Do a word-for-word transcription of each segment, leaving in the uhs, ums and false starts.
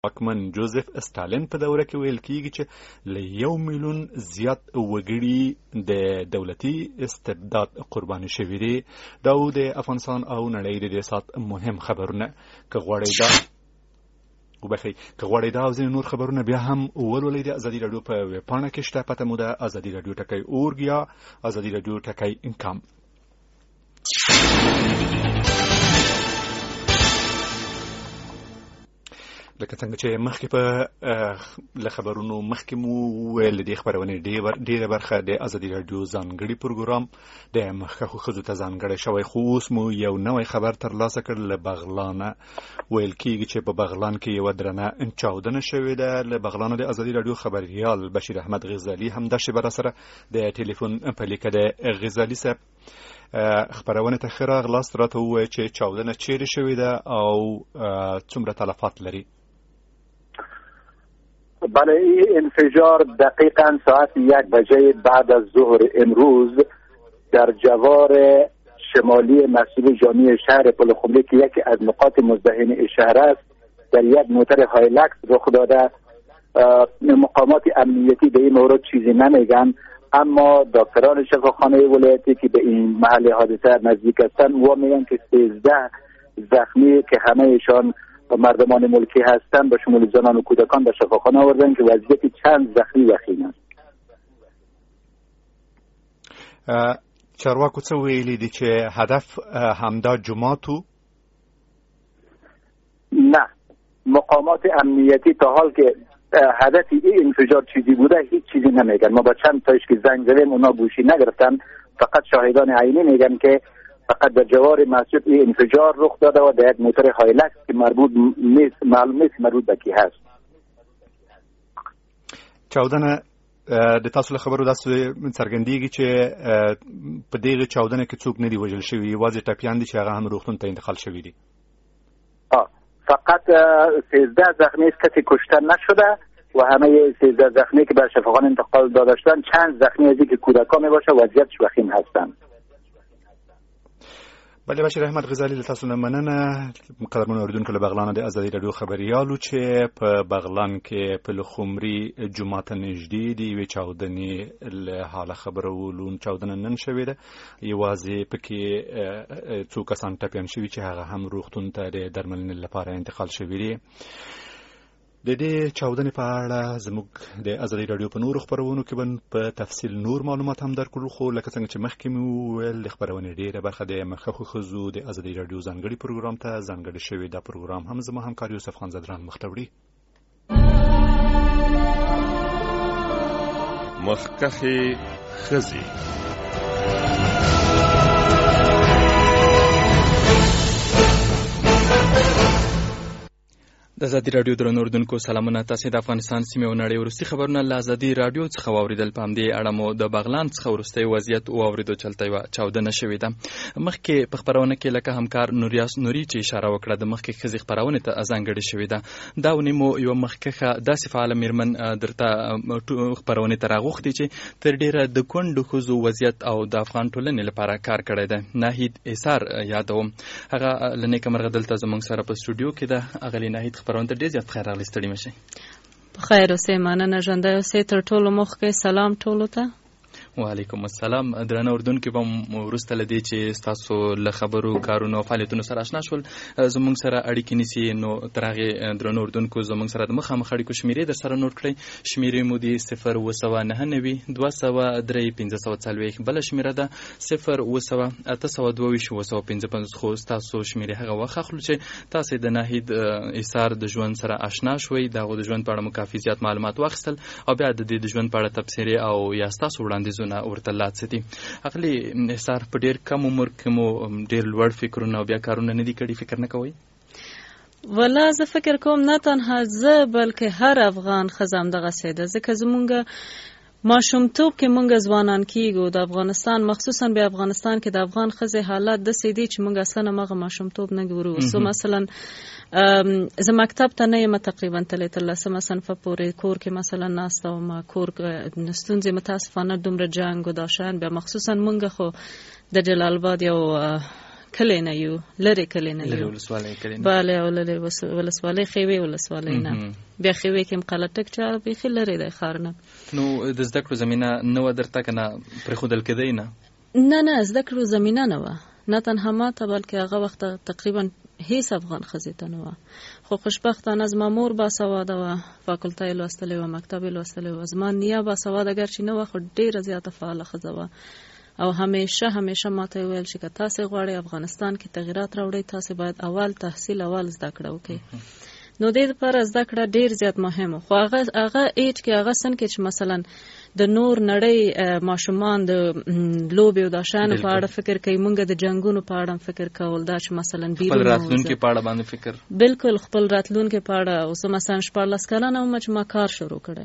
واکمن جوزف استالین په دوره کې ویل کیږي چې له یو میلیون زیات وګړي د دولتي استبداد قرباني شوي دي. دا د افغانستان او نړۍ د دې سات مهم خبرونه که غواړئ دا وبخي که غواړئ دا او ځینې نور خبرونه بیا هم ولولئ. د ازادي راډیو په ویبپاڼه کې شته، پته مو ده ازادي راډیو ټکی اورګ یا ازادي راډیو ټکی انکام. لکه څنګه چې مخکې په له خبرونو مخکې مو ویل د دې خپرونې ډېره برخه د ازادي راډیو ځانګړي پروګرام د مخکښو ښځو ته ځانګړی شوی، خو اوس مو یو نوی خبر ترلاسه کړ له بغلانه. ویل کېږي چې په بغلان کې یوه درنه چاودنه شوې ده. له بغلانه د ازادي راډیو خبریال بشیر احمد غزالي همدا شیبه راسره د ټلیفون په لیکه د غزالي صاحب خبرونه ته ښه راغلاست، راته ووایه چې چاودنه چیرې شوې ده او څومره تلفات لري. بله، این انفجار دقیقا ساعت یک بجه بعد از ظهر امروز در جوار شمالی مسجد جامع شهر پلخمری که یکی از نقاط مزدحم شهر است در یک موتر هایلکس رخ داده. مقامات امنیتی به این مورد چیزی نمیگن، اما دکتران شفاخانه ولایتی که به این محل حادثه نزدیک هستند و میگن که سیزده زخمی که همهشان مردمان ملکی هستند به شمول زنان و کودکان به شفاخانه آوردن که وضعیت چند زخمی وخیم است. چارواکو څه ویلي دي چې هدف همدا جماعتو؟ نه، مقامات امنیتی تا حال که هدف این انفجار چیزی بوده هیچ چیزی نمیگن. ما با چند تایش که زنگ زدیم اونا گوشی نگرفتن، فقط شاهدان عینی میگن که فقط در جوار مسجد این انفجار رخ داده و در یک موتر هایلکس که مربوط نیست، معلوم نیست مربوط به کی هست. چاودنه د تاسو له خبرو داسې څرګندېږي چې په دغه چاودنه کې څوک نه دي وژل شوي، یوازې ټپیان دي چې هغه هم روغتون ته انتقال شوي دي. فقط سیزده زخمی است، کسی کشته نشده و همه سیزده زخمی که به شفاخانه انتقال داده شدن چند زخمی از که کودکان می باشه وضعیتش وخیم هستند. بله، بشیر احمد غزالي له تاسو نه مننه. قدرمن اوریدونکو له بغلان د ازادي راډیو خبريالو چې په بغلان کې په لخمري جمعه ته نږدې دی وی چاودنې له حاله خبرولون چاودنه نن شوې ده. یوازې پکې څو کسان ټپیان شوي چې هغه هم روغتون ته د درملنې لپاره انتقال شوي دي. د دې چاودنې په اړه زموږ د ازادي راډیو په نورو خبرونو کې به په تفصیل نور معلومات هم درکړو، خو لکه څنګه چې مخکې مو ویل د خبرونې ډېره برخه د مخکښو ښځو د ازادي راډیو ځانګړي پروګرام ته ځانګړې شوې. دا پروګرام هم زما همکار یوسف خان زدران مخ ته وړي. مخکښې ښځې د ازادي راډیو درنو اوریدونکو سلامونه. تاسو د افغانستان سیمې او نړۍ وروستي خبرونه له ازادي راډیو څخه واوریدل. په همدې اړه مو د بغلان څخه وروستی وضعیت واوریدو چلته یوه چاودنه شوې ده. مخکې په خپرونه کې لکه همکار نوریاس نوري چې اشاره وکړه د مخکې ښځې خپرونې ته ځانګړې شوې ده. دا ونې مو یوه مخکښه داسې فعاله مېرمن درته خپرونې ته راغوښتې چې تر ډېره د کونډو ښځو وضعیت او د افغان ټولنې لپاره کار کړی دی. ناهید ایثار یادوم، هغه له نیکه مرغه دلته زموږ سره په سټوډیو کې ده. اغلې ناهید خبرونه ته ډېر زیات خیر راغلی، ستړي مه شئ. په خیر اوسئ، مننه. ژوندی اوسئ. تر ټولو مخکې سلام ټولو ته. وعلیکم السلام. درنه اردوونکي به هم وروسته له دې چې ستاسو له خبرو کارونو او فعالیتونو سره اشنا شول زموږ سره اړیکې نیسي، نو تر هغې درنو اردوونکو زموږ سره د مخامخ اړیکو شمېرې در سره نوټ کړئ. شمېرې مو دي صفر اوه سوه نهه نوي دوه سوه درې پنځه سوه څلوېښت، بله شمېره ده صفر اوه سوه اته سوه دوه ویشت اوه سوه پنځه پنځوس. خو ستاسو شمېرې هغه وخت اخلو چې تاسې د ناهید ایثار د ژوند سره اشنا شوئ، د هغو د ژوند په اړه مو کافي زیات معلومات واخیستل او بیا د دې د ژوند په اړه تبصرې او یا ستاسو وړاندیزونه ورته لاد ساتي. اغلی ایثار په ډېر کم عمر کې مو ډېر لوړ فکرونه او بیا کارونه نه دي کړي، فکر نه کوئ؟ والله زه فکر کوم نه تنها زه بلکې هر افغان ښځه همدغسې ده، ځکه زمونږ ماشومتوب کې مونږ ځوانان کېږو د افغانستان، مخصوصا بیا افغانستان کې د افغان ښځې حالات داسې دي چې مونږ اصلا همغه ماشومتوب نه ګورو. سو مثلا زه مکتب ته نه یم تقریبا تللی تر لسمه صنفه پورې، کور کې مثلا ناسته وم، کور ستونزې متاسفانه دومره جنګ و دا شیان، بیا مخصوصا مونږ خو د جلال آباد یو کلی نه یو، لرې کلی نه لرې یو، ولسوالۍ کلی نه. بله، او لرې ولسوالۍ خیوې ولسوالۍ نه. بیا خیوې کې هم قلټک چا بیخي لرې دی ښار نه. نو د زده کړو زمینه نه وه درته که نه پرېښودل کېدی نه؟ نه نه، زده کړو زمینه نه وه، نه تنها ما ته بلکې هغه وخت تقریبا هیڅ افغان ښځې ته نه وه. خو خوشبختانه زما مور باسواده وه، فاکولته یې لوستلی وه، مکتب یې لوستلی وه. زما نیه باسواده ګرچې نه وه خو ډېره زیاته فعاله ښځه وه، او همیشه همیشه ما ته یې ویل چې که تاسې غواړئ افغانستان کې تغیرات راوړئ تاسې باید اول تحصیل اول زده کړه وکړئ. نو دې لپاره زده کړه ډېر زیات مهم و. خو هغه هغه ایج کې هغه سن کې چې مثلا د نور نړۍ ماشومان د لوبې او د شیانو په اړه فکر کوي، مونږ د جنګونو په اړه فکر کول، دا چې مثلا خپل راتلونکي په اړه باندې فکر، بالکل خپل راتلونکي په اړه. اوس مثلا شپاړلس کلنه وم چې ما کار شروع کړی،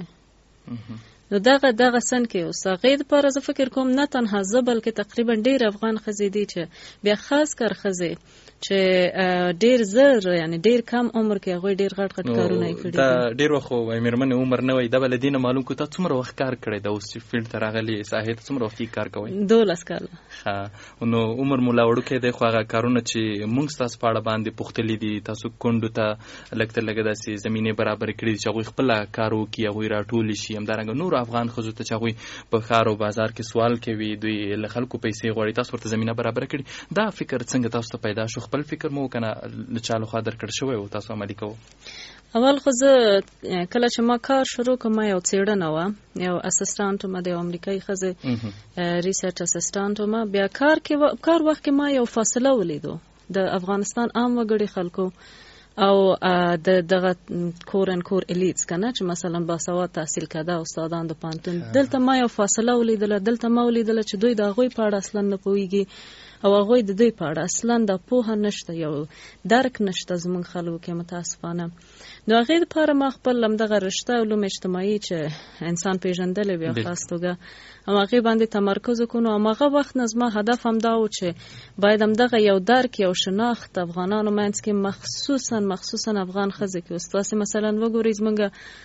نو دغه دغه سن کې اوس هغې دپاره زه فکر کوم نه تنها زه بلکې تقریبا ډېر افغان ښځې دي چې بیا خاص کر ښځې چې ډېر زر یعنی ډېر کم عمر کې هغوی ډېر غټ غټ کارونه یې کړي دي. دا ډېر وخت خو مېرمنې عمر نه وایي، دا به له دې نه معلوم کړو تا څومره وخت کار کړی ده؟ اوس چې فیلډ ته راغلي ساحې ته څومره وخت کار کوئ؟ دولس کاله. ښه، نو عمر مو لا وړوکی دی، خو هغه کارونه چې موږ ستاسو په اړه باندې پوښتلي دي، تاسو کونډو ته لږ تر لږه داسې زمینې برابرې کړي دي چې هغوی خپله کار وکړي، هغوی راټولې شي. همدارنګه نورو افغان ښځو ته چې هغوی په ښار او بازار کې سوال کوي، دوی له خلکو پیسې غواړي، تاسو ورته زمینه برابره کړي. دا فکر څنګه تاسو ته پیدا شو؟ خپل فکر مو که نه له چا لخوا درکړل شوی و تاسو عملي کوو؟ اول خو زه کله چې ما کار شروع کړم، ما یو څېړنه وه، یو اسسټانټ وم د یو امریکایي ښځې، ریسرچ اسسټانټ وم. بیا کار کې کار وخت کې ما یو فاصله ولیدو د افغانستان عام وګړي خلکو او د دغه کور ان کور الیټس کنه چې مثلا باسواد تحصیل کده استادان د پانتون. دلته ما یو فاصله ولیدله، دلته ما ولیدله چې دوی د هغوی په اړه اصلا نه پوهیږي او هغوی د دوی په اړه اصلا د پوهه نشته، یو درک نشته زموږ خلکو کې متاسفانه. نو هغې دپاره ما خپل همدغه رشته علوم اجتماعي چې انسان پیژندلی بیا خاص توګه هم هغې باندې تمرکز وکړو. هماغه وخت نه زما هدف همدا و چې باید همدغه یو درک، یو شناخت افغانانو منځ کې مخصوصا مخصوصا افغان ښځې کې. اوس تاسې مثلا وګورئ زموږ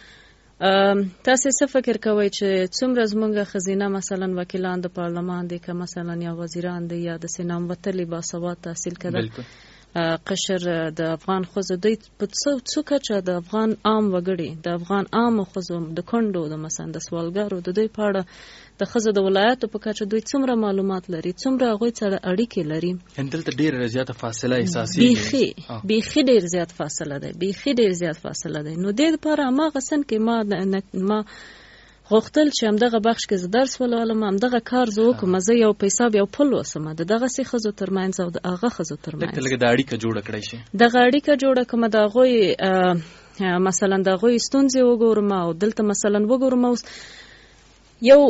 تاسې څه فکر کوئ چې څومره زموږ ښځینه مثلا وکیلان د پارلمان دي، که مثلا یا وزیران دي یا داسې ناموتلي باسواد تحصیل کده قشر د افغان ښځو، دوی په څو کچه د افغان عام وګړي، د افغان عامو ښځو، د کونډو، د مثلا د سوالګرو د دوی په اړه د ښځو د ولایاتو په کچه دوی څومره معلومات لري، څومره هغوی سره اړیکې لري. دلته ډېره زیاته فاصله احساسېږي، بیخي بیخي ډېر زیات فاصله دی، بیخي ډېر زیات فاصله دی. نو دې دپاره هماغه سن کې ما ما غوښتل چې همدغه بخش کې زه درس ولولم، همدغه کار زه وکړم، زه یو په حساب یو پل اوسم د دغسې ښځو تر منځ او د هغه ښځو تر منځ، لږ د اړیکه جوړه کړی شي، دغه اړیکه جوړه کړم، د هغوی مثلا د هغوی ستونزې وګورم او دلته مثلا وګورم. اوس یو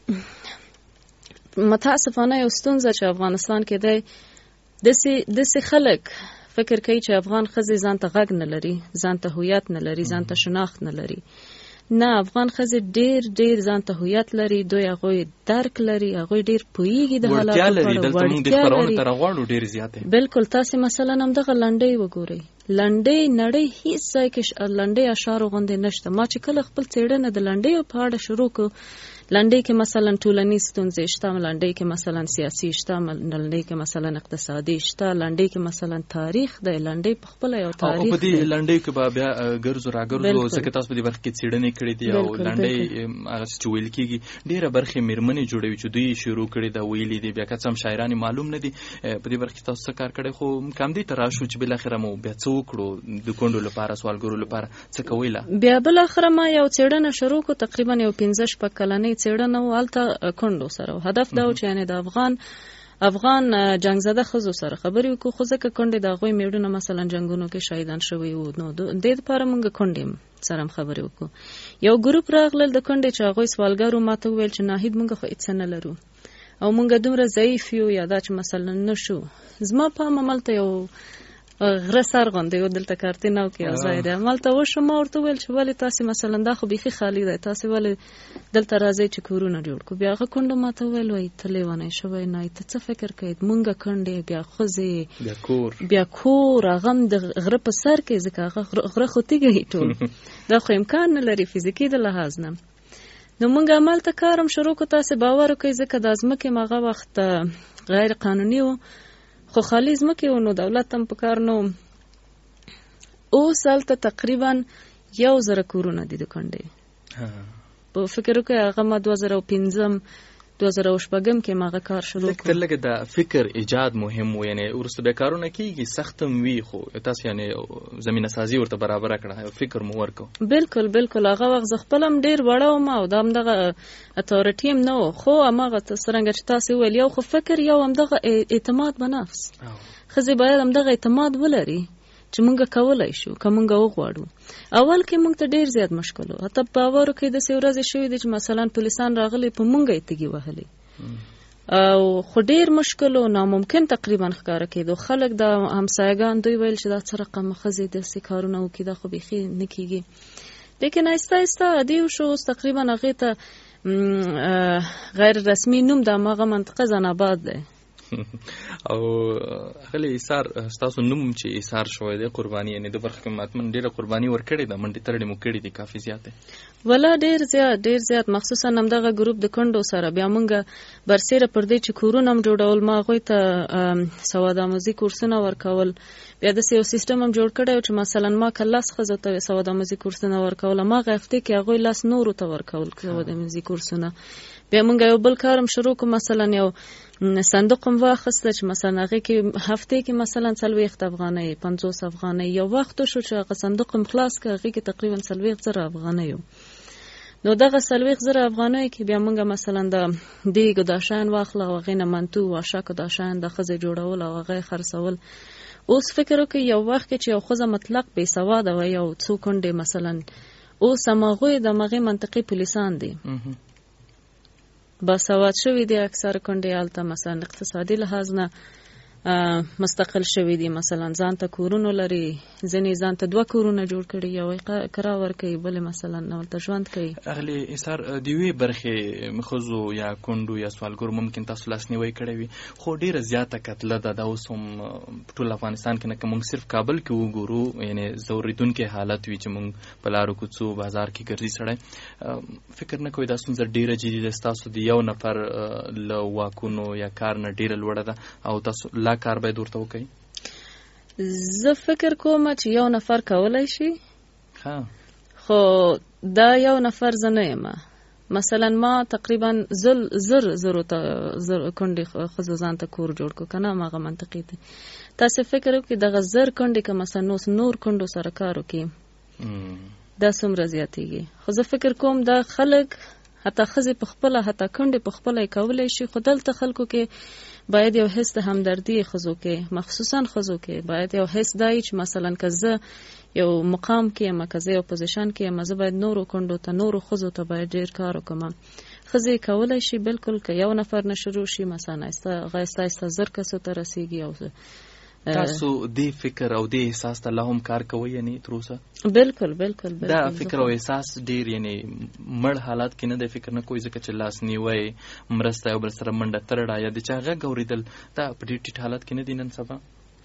متاسفانه یو ستونزه چې افغانستان کې دی، داسې داسې خلک فکر کوي چې افغان ښځې ځان ته غږ نه لري، ځان ته هویت نه لري، ځان ته شناخت نه لري. نه، افغان ښځې ډېر ډېر ځان ته هویت لري، دوی هغوی درک لري، هغوی ډېر پوهېږي د حالاتو په اړه، وړتیا لري. بالکل. تاسې مثلا همدغه لنډۍ وګورئ، لنډۍ نړۍ هېڅ ځای کې لنډۍ اشعارو غوندې نشته. ما چې کله خپل څېړنه د لنډیو په اړه شروع کړو، لنډۍ کې مثلا ټولنیز ستونزې شته، لنډۍ کې مثلا سیاسي شته، لنډۍ کې مثلا اقتصادي شته، لنډۍ کې مثلا تاریخ دی، لنډۍ په خپله یو تاریخ دی. او په دې لنډۍ کې به بیا ګرځو راګرځو، ځکه تاسو په دې برخه کې څېړنې کړې دي او لنډۍ هغه چې ویل کېږي ډېره برخې مېرمنې جوړوي چې دوی شروع کړي ده، ویلي دي، بیا که څه هم شاعران معلوم نه دي په دې برخه کې تاسو څه کار کړی. خو کم دې ته راشو چې بالاخره مو بیا څه وکړو د کونډو لپاره، سوالګرو لپاره څه کوئ؟ بیا بالاخره ما یو څېړنه شروع کړو، تقریبا یو پنځه شپږ کلنۍ څېړنه و، هلته کونډو سره. هدف دا و چې یعنې د افغان افغان جنګ زده ښځو سره خبرې وکړو، خو ځکه کونډې د هغوی میړونه مثلا جنګونو کې شهیدان شوي وو، نو دې دپاره موږ کونډې سره هم خبرې وکړو. یو ګروپ راغلل د کونډې چې هغوی سوالګرو، ما ته وویل چې ناهید موږ خو هېڅ نه لرو او موږ دومره ضعیف یو، یا دا چې مثلا نه شو. زما پام هملته یو غره سر غوندې و، دلته کارتینو کې یو ځای دی، هملته وشو. ما ورته وویل چې ولې تاسې مثلا دا خو بیخي خالي دی، تاسې ولې دلته راځئ چې کورونه جوړ کړو. بیا هغه کونډو ما ته وویل وایي ته لیونی شوی نه یې، ته څه فکر کوې، مونږ کونډې، بیا ښځې، بیا کور بیا کور هغه هم د غره په سر کې، ځکه هغه غره خو تیږه ټول دا خو امکان نه لري فزیکي د لحاظ نه. نو مونږ همالته کار هم شروع کړو. تاسې باور وکړئ ځکه دا ځمکې هم هغه وخت غیر قانوني و، خو خالي ځمکې و نو دولت هم په کار نو. اوس هلته تقریبا یو زره کورونه دي د کنډې. په فکر وکړئ هغه ما دوه زره پنځم دوه زره شپږم کې ما هغه کار شروع کړ. لږ لږ د فکر ایجاد مهم و، یعنې وروسته بیا کارونه کېږي سخت هم وي خو تاسو یعنې زمینه سازي ورته برابره کړه، فکر مو ورکړو. بالکل بالکل هغه وخت زه خپل هم ډېر وړه وم او دا همدغه اتارټي هم نه و، خو هماغه څرنګه چې تاسې وویل یو خو فکر یو همدغه اعتماد به نفس. ښځې باید همدغه اعتماد ولري چې مونږ کولای شو که مونږ وغواړو. اول کې مونږ ته ډېر زیات مشکل و، حتی په باورو کې داسې ورځې شوي دي چې مثلا پولیسان راغلي په مونږ یې تږي وهلي او خو ډېر مشکل و، ناممکن تقریبا ښکاره کېدو. خلک د همسایګان دوی ویل چې دا څه رقم ښځې داسې کارونه وکړي دا خو بیخي نه کېږي. لیکن آهسته آهسته عادي وشو. اوس تقریبا هغې ته غیر رسمي نوم د هماغه منطقه ځان آباد دی. او اغلی ایثار ستاسو نوم چې ایثار شوی دی قرباني، یعنې د برخه کې ماتمن ډېره قرباني ورکړې ده، منډې ترړې مو کړې دي کافي زیاتې. ولا ډېر زیات ډېر زیات، مخصوصا همدغه ګروپ د کونډو سره. بیا مونږ برسېره پر دې چې کورونه هم جوړول، ما هغوی ته سوادآموزي کورسونه ورکول. بیا داسې یو سیسټم هم جوړ کړی و چې مثلا ما که لس ښځو ته سوادآموزي کورسونه ورکول، هماغه هفتې کې هغوی لس نورو ته ورکول سوادآموزي کورسونه. بیا مونږ یو بل کار هم شروع کړو، مثلا یو صندوق هم واخیسته چې مثلا هغې کې هفتې کې مثلا څلوېښت افغانۍ پنځوس افغانۍ. یو وخت شو چې هغه صندوق هم خلاص کړ، هغې کې تقریبا څلوېښت زره افغانۍ و. نو دغه څلوېښت زره افغانۍ کې بیا مونږ مثلا د دیګو دا شیان واخله او هغې نه منتو واشکو دا شیان د ښځې جوړول او هغه یې خرڅول. اوس فکر وکړئ یو وخت کې چې یو ښځه مطلق بې سواده وه، یو څو کونډې مثلا، اوس هماغوی د هماغې منطقې پولیسان دي، باسواد شوي دي. اکثر کونډې هلته مثلا اقتصادي لحاظ نه مستقل شوي دي، مثلا ځان ته کورونه لري، ځینې ځان ته دوه کورونه جوړ کړي، یو یې کرا ورکوي بلې مثلا ورته ژوند کوي. اغلې ایثار د یوې برخې ښځو یا کونډو یا سوالګرو ممکن تاسو لاسنیوی کړی وي، خو ډېره زیاته کتله ده دا اوس هم په ټول افغانستان کې نه، که موږ صرف کابل کې وګورو یعنې ځورېدونکی حالت وي چې موږ په لارو کوڅو بازار کې ګرځي سړی، فکر نه کوئ دا ستونزه ډېره جدي ده، ستاسو د یو نفر له واکونو یا کار نه ډېره لوړه ده او تاسو لا کار باید ورته وکړئ؟ زه فکر کوم چې یو نفر کولی شي، خو دا یو نفر زه نه یم. مثلا ما تقریبا زر زر زرو ته زر کونډې ښځو ځان ته کور جوړ کړو، که نه هماغه منطقې دی. تاسې فکر وکړئ دغه زر کونډې که مثلا نور کونډو سره کار وکړي دا څومره زیاتېږي. خو زه فکر کوم دا خلک حتی ښځې په خپله حتی کونډې په خپله یې کولی شي، خو دلته خلکو کې باید یو حس د همدردي ښځو کې مخصوصا ښځو کې باید یو حس دا وي چې مثلا که زه یو مقام کې یم، که زه یو پوزیشن کې یم، زه باید نورو کونډو ته نورو ښځو ته باید ډېر کار وکړم. ښځې کولی شي بالکل که یو نفر نه شروع شي مثلا هغه آهسته آهسته زر کسو ته رسېږي. او تاسو دې فکر او دې احساس ته لا هم کار کوئ یعنې تر اوسه؟ بالکل بالکل دا فکر او احساس ډېر یعنې مړ حالات کې نه دی، فکر نه کوئ ځکه چې لاسنیوی مرسته یو بل سره منډه ترړه یا د چا غږ اورېدل دا په ډېر ټیټ حالت کې نه دي نن سبا؟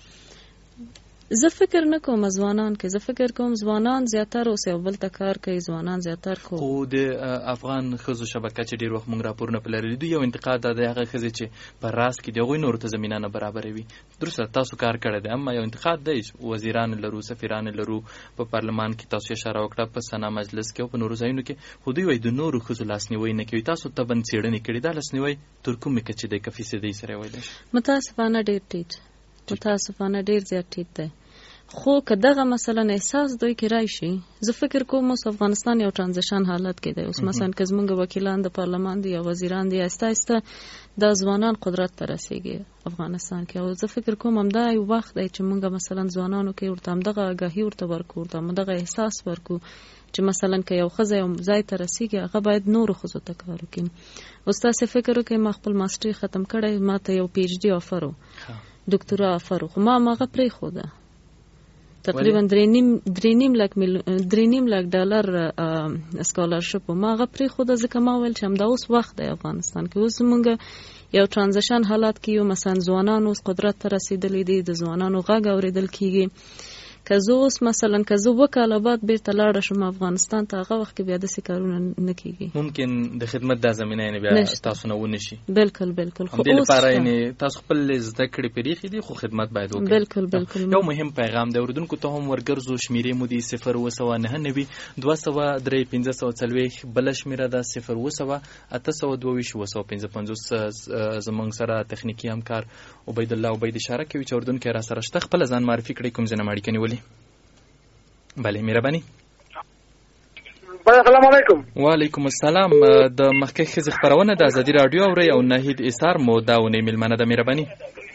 زه فکر نه کوم ځوانان کې، زه فکر کوم ځوانان زیاتر اوس یو بل ته کار کوي، ځوانان زیاتر کوم. خو د افغان ښځو شبکه چې ډېر وخت موږ راپورونه پرې لرلي، یو انتقاد دا دی هغه ښځې چې په راز کې د هغوی نورو ته زمینه نه برابروي. درسته تاسو کار کړی دی، اما یو انتقاد دی وزیران لرو، سفیران لرو، په پارلمان کې تاسو اشاره وکړه، په سنا مجلس کې او په نورو ځایونو کې، خو دوی وایي د نورو ښځو لاسنیوی نه کوي. تاسو طبعا څېړنې کړي، دا لاسنیوی تر کومې کچې دی که فیصدۍ سره ویلی شي؟ متاسفانه ډېر ټیټ، متاسفانه ډېر زیات ټیټ دی. خو که دغه مثلا احساس دوی کې راشي، زه فکر کوم اوس افغانستان یو ټرانزیشن حالت کې دی. اوس مثلا که زموږ وکیلان د پارلمان دي یا وزیران دي، آهسته آهسته دا ځوانان قدرت ته رسېږي افغانستان کې. او زه فکر کوم همدا یو وخت دی چې موږ مثلا ځوانانو کې ورته همدغه آګاهي ورته ورکړو، ورته همدغه احساس ورکړو چې مثلا که یو ښځه یو ځای ته رسېږي هغه باید نورو ښځو ته کار وکړي. اوس تاسې فکر وکړئ ما خپل ماسټري ختم کړی، ما ته یو پی ایچ ډي آفر و، ډاکټورا آفر و، خو ما هماغه پرېښوده. تقریبا درې نیم درې نیم لک درې نیم لک ډالر سکالرشپ ما هغه پرېښوده ځکه ما ویل چې همدا اوس وخت دی افغانستان کې. اوس زموږ یو ټرانزیشن حالات کې یو مثلا ځوانان اوس قدرت ته رسېدلي دي، د ځوانانو غږ اورېدل کېږي. که زه اوس مثلا که زه اوه کاله بعد بیرته لاړه شم افغانستان ته، هغه وخت کې بیا داسې کارونه نه کېږي. ممکن د خدمت دا زمینه یعنې بیا تاسو نه ونشي. بالکل بالکل. خو دې لپاره یعنې تاسو خپل زده کړې پرېښې دي خو خدمت باید وکړئ. بالکل بالکل. یو مهم پیغام د اردوونکو ته هم ورګرځو، شمیرې مو دي صفر اوه سوه نهه نوي دوه سوه درې پنځه سوه څلوېښت، بله شمیره ده صفر اوه سوه اته سوه دوه ویشت اوه سوه پنځه پنځوس. زموږ سره تخنیکي همکار عبیدالله عبید اشاره کوي چې اردوونکی را سره شته. خپله ځان معرفي کړئ، کوم ځای نه مو اړیکه نیولې. بله مهرباني. السلام علیکم. وعلیکم السلام. د مخکې ښځې خپرونه د ازادي راډیو اورئ او ناهید ایثار مو دا اونۍ میلمانه ده. مهرباني.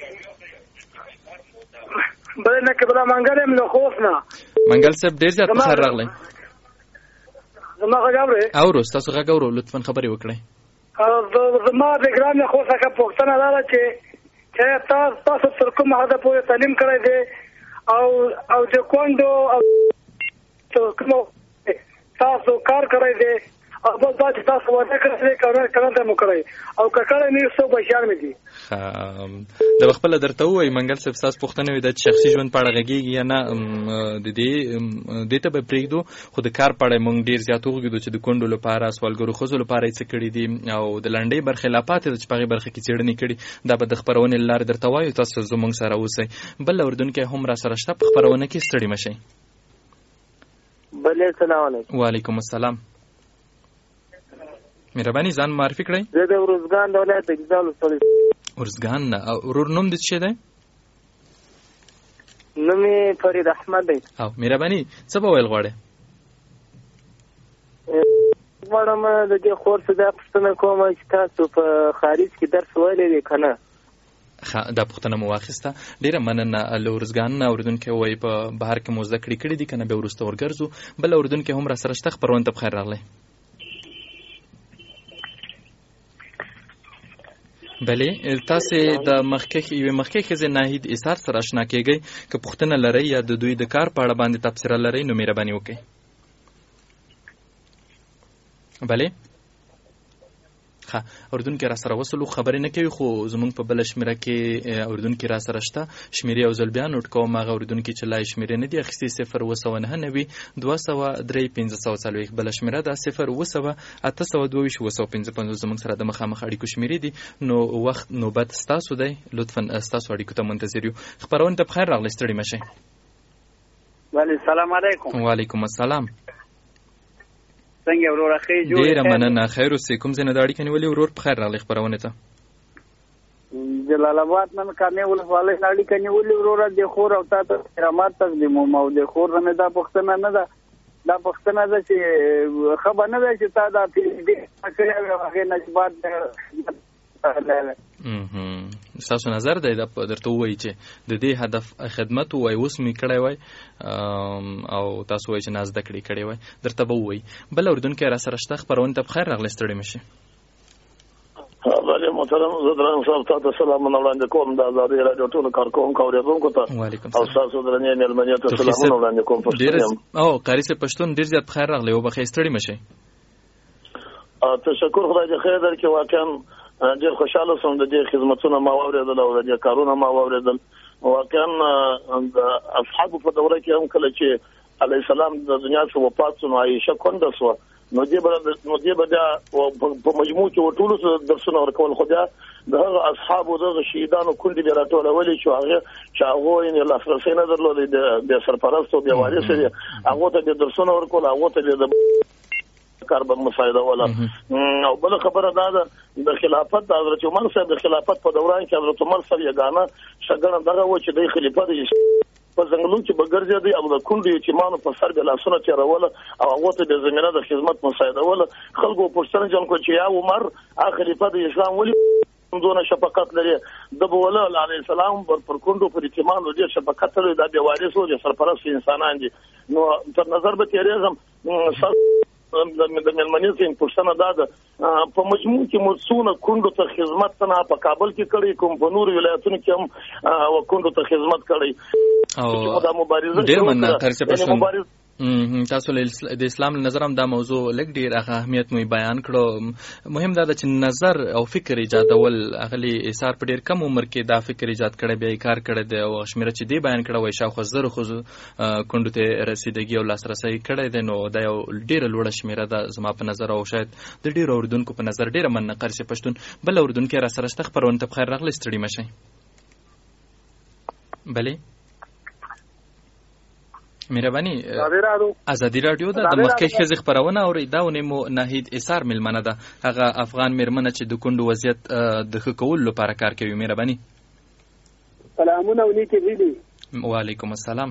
بله نه کبلا منګل یم له خوف نه. منګل صاحب ډېر زیات په خیر راغلی. زما غږ اورئ؟ اورو، ستاسو غږ اورو، لطفا خبرې وکړئ. زما د ګران خو څخه پوښتنه دا ده چې چې تاسو تاسو تر کومه حده پورې تعلیم کړی دی او او د کونډو او کومو تاسو کار کړی دی او بل دا چې تاسو واده کړی دی کار کړی مو کړی او که کړی نه څو بشار مې دي. د خپل درته وای منګل صاحب تاسو پوښتنه وي د شخصي ژوند په اړه غږیږي یا نه د دې د ته به پرېږدو، خو د کار په اړه مونږ ډیر زیات وغږیدو چې د کونډو لپاره سوالګرو ښځو لپاره څه کړي دي او د لنډۍ برخلافات چې په هغې برخه کې څېړنې کړي دا به د خپرونې له لارې درته وایو. تاسو زموږ سره اوسئ. بل اردوونکی هم را سره شته په خپرونه کې، ستړي مه شئ. بله السلام علیکم. وعلیکم السلام. مهرباني ځان معرفي کړئ. زه د ارزګان د ولایت د ګیزال ولسوالۍ. ارزګان نه. ورور نوم دې څه دی؟ نوم یې فرید احمد دی. او مهرباني څه به ویل غواړې؟ غواړم د دې خور څه دا پوښتنه کوم چې تاسو په خارج کې درس ویلی دی که نه؟ دا پوښتنه مو واخیسته. ډېره مننه. له ارزګان نه اورېدونکی وایي په بهر کې مو زده کړې کړي دي که نه بیا وروسته ورګرځو. بل اورېدونکی هم را سره شته. خپرونې ته بخیر راغلی. بله تاسې د مخکې یوې مخکې ښځې ناهید ایثار سره اشنا کېږئ. که پوښتنه لرئ یا د دوی د کار په اړه باندې تبصره لرئ نو مهرباني وکړئ. بله ښه اردوونکي را سره وصلو، خبرې نه کوي خو زموږ په بله شمېره کې اردوونکي را سره شته. شمېرې یو ځل بیا نوټ کوم. هغه اردوونکي چې لا یې شمېرې نه دي اخیستې صفر اوه سوه نهه نوي دوه سوه درې پنځه سوه څلوېښت. بله شمېره ده صفر اوه سوه اته سوه دوه ویشت اوه سوه پنځه پنځوس. زموږ سره د مخامخ اړیکو شمېرې دي. نو وخت نوبت ستاسو دی، لطفا ستاسو اړیکو ته منتظر یو. خپرونې ته بخیر راغلی، ستړي مه شئ. بله السلام علیکم. وعلیکم السلام. څنګه وروره ښې جوړې؟ ډېره مننه. خیر اوسې. کوم ځای نه د اړیکه نیولې ورور؟ په خیر راغلی خپرونې ته. جلال آباد نه مې کامې ولسوالۍ نه اړیکه نیولې وروره. د خور او تا ته کرامات تقدیموم او د خور نه مې دا پوښتنه نه ده دا پوښتنه ده چې ښه به نه ده چې تا دا پي ایچ ډي کړې وې او هغې نه چې بعد ستاسو نظر دی دا درته ووایي چې د دې هدف خدمت ووایي اوس مې کړی وای او تاسو وایي چې نه زده کړې کړې وای درته به ووایي. بل اردوونکی را سره شته. خپرونې ته بخیر راغلی، ستړي مه شئ. بله محترم زه درنګ صاحب تا ته سلامونه وړاندې کوم د ازادۍ راډیو ټولو کارکوونکو اورېدونکو ته او ستاسو درنې مېلمنې ته سلامونه وړاندې کوم. او قاري صاحب پښتون ډېر زیات بخیر راغلی. وبخښئ ستړي مه شئ. تشکر خدای دې خیر درکړي. واقعا ډېر خوشحاله شوم د دې خدمتونه ما واورېدل او د دې کارونه ما واورېدل. واقعا د اصحابو په دوره کې هم کله چې علیه السلام د دنیا څخه وفات شو نو عایشه کونډه شوه نو دې به نو دې به بیا په مجموع کې ټولو درسونه ورکول. خو بیا د هغه اصحابو دغه شهیدانو کونډې بیا راټولولې چې هغه چې هغوی یې لاسرسی نه درلودی بیا سرپرست او بیا وارث یې هغو ته بیا درسونه ورکول، هغو ته بیا د کار به مساعده ولا. او بل خبره دا ده د خلافت د حضرت عمر صاحب د خلافت په دوران کې حضرت عمر صاحب یګانه شګنه دغه و چې د خلیفہ د په ځنګلونو کې بګرځي دی او د کونډو یتیمانو په سر به لاسونه تیروله او هغه ته د زمينه د خدمت مساعده ولا. خلکو پوښتنه جن کو چې یا عمر اخر خلیفہ د اسلام ولي دونه شفقت لري د بوله علیه السلام پر کونډو پر یتیمانو ډېر شفقت لري. دا به وارث او سرپرست انسانان دي. نو تر نظر به تیریزم د مېلمنې څخه پوښتنه دا ده په مجموع کې مو څونه کونډو ته خدمت نه په کابل کې کړی کوم په نور ولایتونو کې هم کونډو ته خدمت کړی او دا مبارزه ډېر مننه. قاری صاحب تاسو د اسلام له نظر هم دا موضوع لږ ډیر هغه اهمیت مو بیان کړو. مهم دا ده چې نظر او فکر ایجادول اغلی ایثار په ډیر کم عمر کې دا فکر ایجاد کړی بیا کار کړی دی او شمیره چې دی بیان کړی وای شاوخوا زر خو کندو ته رسیدګي او لاسرسي کړی دی نو دا یو ډیره لوړه شمیره ده زما په نظر او شاید د ډیرو اوردونکو په نظر ډیره مننقر سي پښتون. بل اوردونکو را سره شته خبرونه ته بخیر راغلی ستړي مشي. بله مهرباني ازادي رادیو ده د مخکې ښځې خبرونه اوري دا ونې مو ناهید ایثار ملمنه ده هغه افغان مېرمنه چې د کونډو وضعیت د ښه کولو لپاره کار کوي. مهرباني سلامونه ونیکې ویلي. وعلیکم السلام.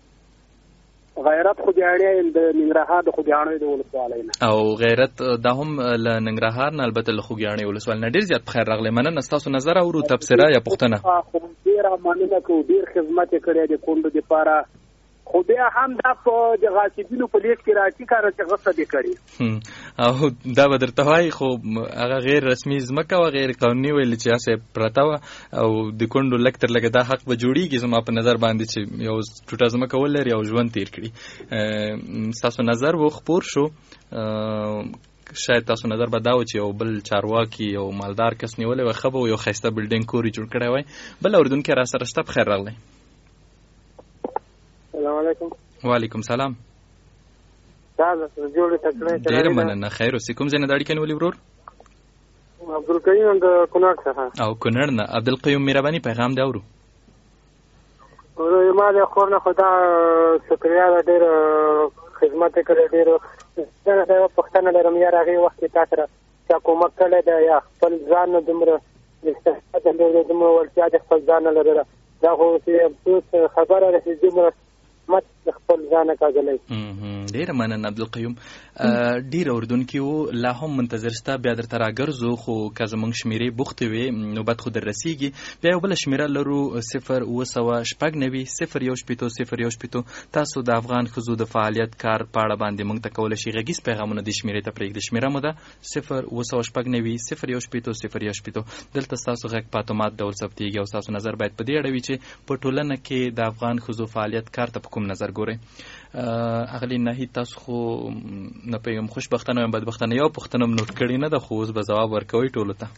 غیرت خوږیاڼي د ننګرهار د خوږیاڼي د ولسوالۍ نه او غیرت دا هم له ننګرهار نه البته له خوږیاڼي ولسوالۍ نه ډېر زیات بخیر راغلی. مننه ستاسو نظر اورو تبصره یا پوښتنه. خو ډېره مننه کوو ډېر خدمت یې کړی د کونډو دپاره خو بیا هم دا په د غاصبینو په لیست کې راځي کاره چې غصه دې کړي او دا به درته وایي خو هغه غیر رسمي ځمکه وه غیر قانوني ویل چې هسې پرته وه او د کونډو لږ تر لږه دا حق به جوړېږي زما په نظر باندې چې یو ټوټه ځمکه ولري او ژوند تېر کړي. ستاسو نظر و خپور شو شاید تاسو نظر به دا و چې یو بل چارواکي یو مالدار کس نیولی وی ښه به و یو ښایسته بلډینګ کور یې جوړ کړی وی. بل اردونکي را سره شته بخیر راغلی. السلام علیکم. وعلیکم سلام. جوړې تکړه ډېره مننه. خیر اوسې. کوم ځای نه د اړیکې نیولې ورور؟ عبدالقیوم د کونړ څخه. او کونړ نه عبدالقیوم مهرباني پیغام دی اورو. ما د خور نه خو دا شکریا ده ډېر خدمت یې کړی ډېر زه یوه پوښتنه لرم یار هغې وخت کې تا سره چا کومک کړی ده یا خپل ځان نه دومره دومره وړتیا د خپل ځان نه لرله دا خو چې افسوس خبره ده چې دومره مت خپل ځانه کاږلی. ډېره مننه عبدالقیوم. ډېر اردونکي وو لا هم منتظر شته بیا درته راګرځو خو که زموږ شمېرې بوختې وې نوبت خو در رسېږي. بیا یو بله شمېره لرو صفر اوه سوه شپږ نوي صفر یو شپېتو صفر یو شپېتو. تاسو د افغان ښځو د فعالیت کار په اړه باندې موږ ته کولی شي غږیز پیغامونه دې شمېرې ته پرېږدي. شمېره مو ده صفر اوه سوه شپږ نوي صفر یو شپېتو صفر یو شپېتو. دلته ستاسو غږ په اتومات ډول ثبتېږي او ستاسو نظر باید په دې اړه وي چې په ټولنه کې د افغان ښځو فعالیت کار ته په کوم نظر ګورئ. اغلی ناهید تاسو خو نه پیغام خوشبختانه یم بدبختانه یو پوښتنه م نوټ کړې نه ده خو اوس به ځواب ورکوئ ټولو ته.